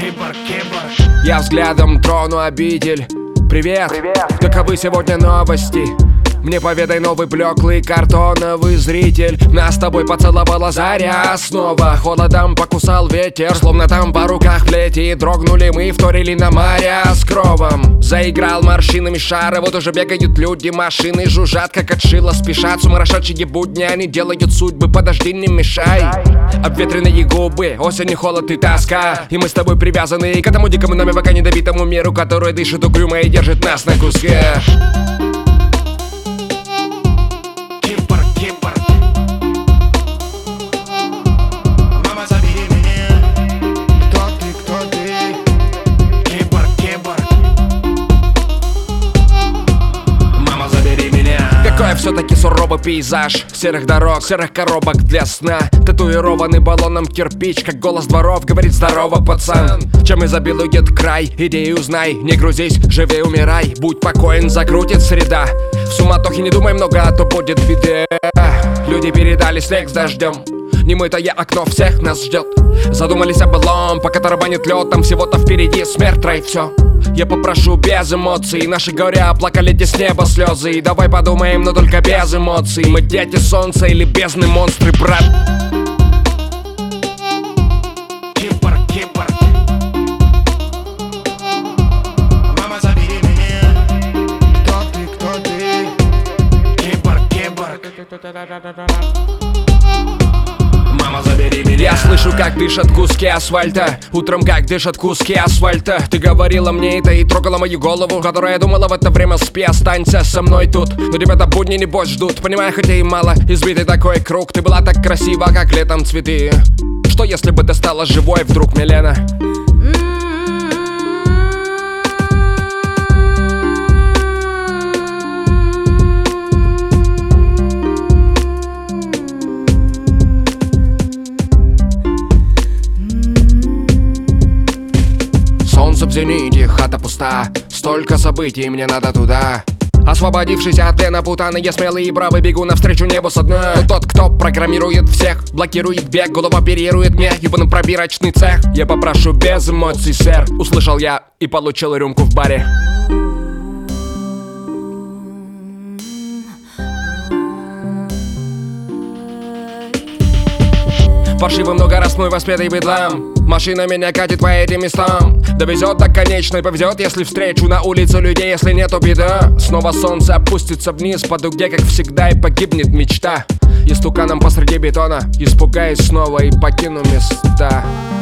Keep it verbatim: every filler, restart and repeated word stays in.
Киборг, киборг. Я взглядом трону обитель. Привет, Привет. каковы сегодня новости? Мне поведай, новый блеклый картоновый зритель. Нас с тобой поцеловала заря снова. Холодом покусал ветер, словно там по руках плети. Дрогнули мы, вторили на моря с кровом. Заиграл морщинами шары, вот уже бегают люди, машины жужжат, как от шила спешат. Сумасшедшие будни, они делают судьбы, подожди, не мешай. Обветренные губы, осень и холод и тоска. И мы с тобой привязаны к этому дикому нами пока недобитому миру, который дышит угрюмо и держит нас на кусках. Какой все-таки суровый пейзаж серых дорог, серых коробок для сна. Татуированный баллоном кирпич, как голос дворов говорит: здорово, пацан. Чем изобилует край, иди и узнай. Не грузись, живи, умирай, будь покоен, закрутит среда. В суматохе не думай много, а то будет беда. Люди передали снег с дождем, немытое окно всех нас ждет. Задумались о былом, пока тарабанит лед, там всего-то впереди смерть, рай, все. Я попрошу без эмоций, наши горя плакали здесь с неба слезы. И давай подумаем, но только без эмоций. Мы дети солнца или бездны монстры, брат. Киборг, киборг. Мама, забери меня. Кто ты, кто ты? Киборг, киборг. Мама, забери меня. Я слышу, как дышат куски асфальта. Утром, как дышат куски асфальта. Ты говорила мне это и трогала мою голову, которая я думала в это время: спи, останься со мной тут. Но ребята будни небось ждут, понимаю, хотя и мало. Избитый такой круг, ты была так красива, как летом цветы. Что если бы ты стала живой вдруг, Милена? Солнце в зените, хата пуста. Столько событий, мне надо туда. Освободившись от плена путаны, я смелый и бравый, бегу навстречу небу со дна. Но тот, кто программирует всех, блокирует бег, голова оперирует мне, ебаный пробирочный цех. Я попрошу без эмоций, сэр, услышал я и получил рюмку в баре. Фальшивый многоростной воспетый бедлам. Машина меня катит по этим местам. Довезет до конечной, повезет, если встречу на улице людей. Если нету, беда. Снова солнце опустится вниз по дуге, как всегда, и погибнет мечта. Истуканом посреди бетона испугаюсь снова и покину места.